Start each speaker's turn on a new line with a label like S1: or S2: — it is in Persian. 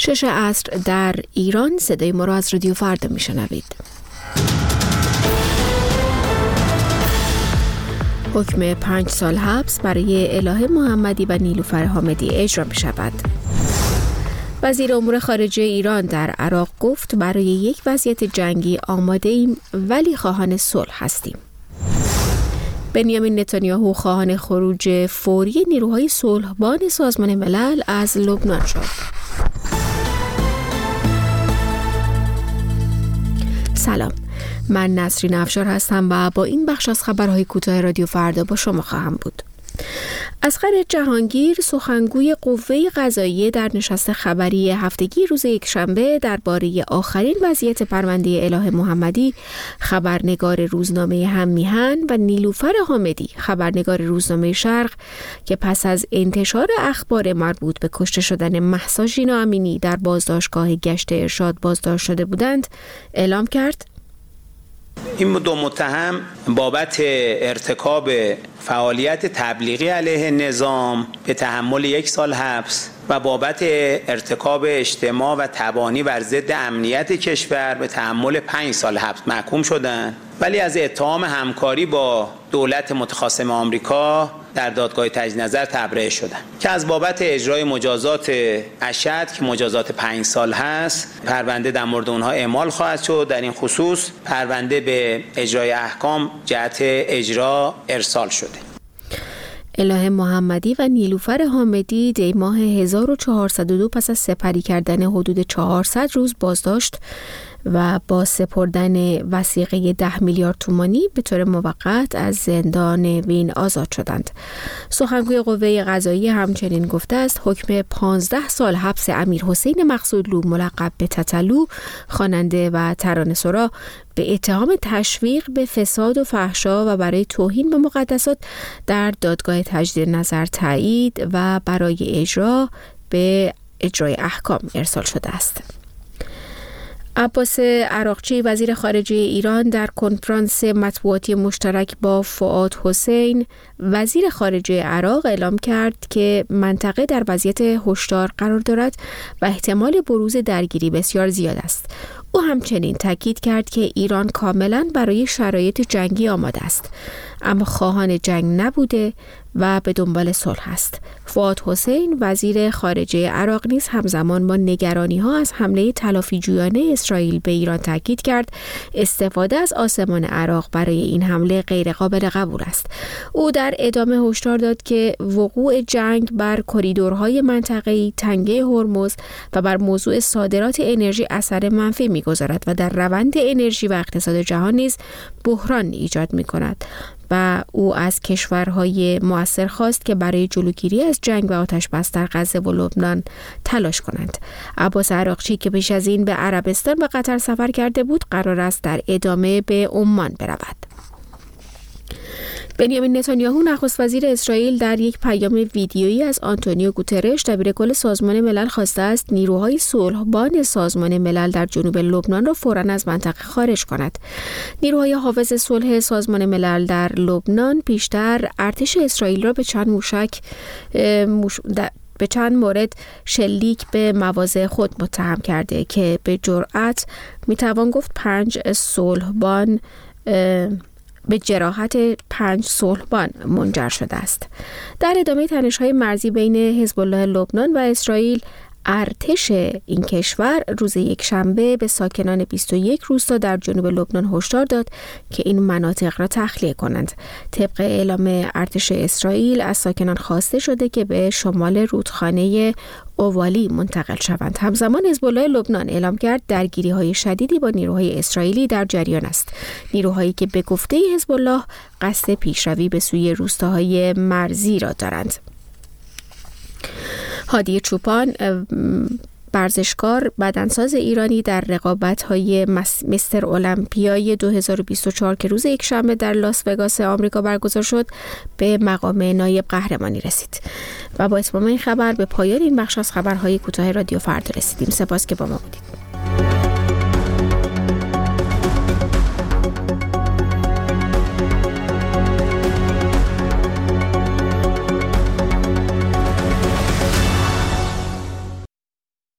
S1: 6 عصر در ایران. صدای ما را از رادیو فردا میشنوید. حکم 5 سال حبس برای الهه محمدی و نیلوفر حامدی اجرا می شود. وزیر امور خارجه ایران در عراق گفت برای یک وضعیت جنگی آماده ایم ولی خواهان صلح هستیم. بنیامین نتانیاهو خواهان خروج فوری نیروهای صلحبان سازمان ملل از لبنان شد. سلام، من نسرین افشار هستم و با این بخش از خبرهای کوتاه رادیو فردا با شما خواهم بود. اصغر جهانگیر سخنگوی قوه قضاییه در نشست خبری هفتگی روز یکشنبه درباره آخرین وضعیت پرونده الهه محمدی، خبرنگار روزنامه هم‌میهن و نیلوفر حامدی، خبرنگار روزنامه شرق که پس از انتشار اخبار مربوط به کشته شدن مهسا ژینا امینی در بازداشتگاه گشت ارشاد بازداشت شده بودند، اعلام کرد
S2: این دو متهم بابت ارتکاب فعالیت تبلیغی علیه نظام به تحمل 1 سال حبس و بابت ارتکاب اجتماع و تبانی بر ضد امنیت کشور به تحمل 5 سال حبس محکوم شدند، ولی از اتهام همکاری با دولت متخاصم آمریکا در دادگاه تجدید نظر تبرئه شدند که از بابت اجرای مجازات اشد که مجازات 5 سال هست، پرونده در مورد اونها اعمال خواهد شد. در این خصوص پرونده به اجرای احکام جهت اجرا ارسال شده.
S1: الهه محمدی و نیلوفر حامدی دی ماه 1402 پس از سپری کردن حدود 400 روز بازداشت و با سپردن وثیقه 10 میلیارد تومانی به طور موقت از زندان وین آزاد شدند. سخنگوی قوه قضاییه همچنین گفته است حکم 15 سال حبس امیرحسین مقصودلو ملقب به تتلو، خواننده و ترانه‌سرا، به اتهام تشویق به فساد و فحشا و برای توهین به مقدسات در دادگاه تجدید نظر تایید و برای اجرا به اجرای احکام ارسال شده است. عباس عراقچی وزیر خارجه ایران در کنفرانس مطبوعاتی مشترک با فؤاد حسین وزیر خارجه عراق اعلام کرد که منطقه در وضعیت هشدار قرار دارد و احتمال بروز درگیری بسیار زیاد است. او همچنین تاکید کرد که ایران کاملا برای شرایط جنگی آماده است، اما خواهان جنگ نبوده و به دنبال صلح است. فؤاد حسین وزیر خارجه عراق نیز همزمان با نگرانی‌ها از حمله تلافی‌جویانه اسرائیل به ایران تاکید کرد استفاده از آسمان عراق برای این حمله غیر قابل قبول است. او در ادامه هشدار داد که وقوع جنگ بر کریدورهای منطقه‌ای تنگه هرمز و بر موضوع صادرات انرژی اثر منفی می‌گذارد و در روند انرژی و اقتصاد جهان نیز بحران ایجاد می‌کند و او از کشورهای مؤثر خواست که برای جلوگیری از جنگ و آتش بس در غزه و لبنان تلاش کنند. عباس عراقچی که پیش از این به عربستان و قطر سفر کرده بود، قرار است در ادامه به عمان برود. بنیامین نتانیاهو نخست وزیر اسرائیل در یک پیام ویدیویی از آنتونیو گوترش دبیرکل سازمان ملل خواسته است نیروهای صلحبان سازمان ملل در جنوب لبنان را فوراً از منطقه خارج کند. نیروهای حافظ صلح سازمان ملل در لبنان پیشتر ارتش اسرائیل را به چند مورد شلیک به مواضع خود متهم کرده که به جرأت میتوان گفت 5 صلحبان به جراحت 5 صلحبان منجر شده است. در ادامه تنش‌های مرزی بین حزب الله لبنان و اسرائیل، ارتش این کشور روز یکشنبه به ساکنان 21 روستا در جنوب لبنان هشدار داد که این مناطق را تخلیه کنند. طبق اعلام ارتش اسرائیل از ساکنان خواسته شده که به شمال رودخانه اوالی منتقل شوند. همزمان حزب الله لبنان اعلام کرد درگیری‌های شدیدی با نیروهای اسرائیلی در جریان است. نیروهایی که به گفته حزب الله قصد پیشروی به سوی روستاهای مرزی را دارند. هادی چوپان ورزشکار بدنساز ایرانی در رقابت‌های مستر المپیای 2024 که روز یکشنبه در لاس وگاس آمریکا برگزار شد به مقام نایب قهرمانی رسید. و با اتمام این خبر به پایان این بخش از خبرهای کوتاه رادیو فردا رسیدیم. سپاس که با ما بودید.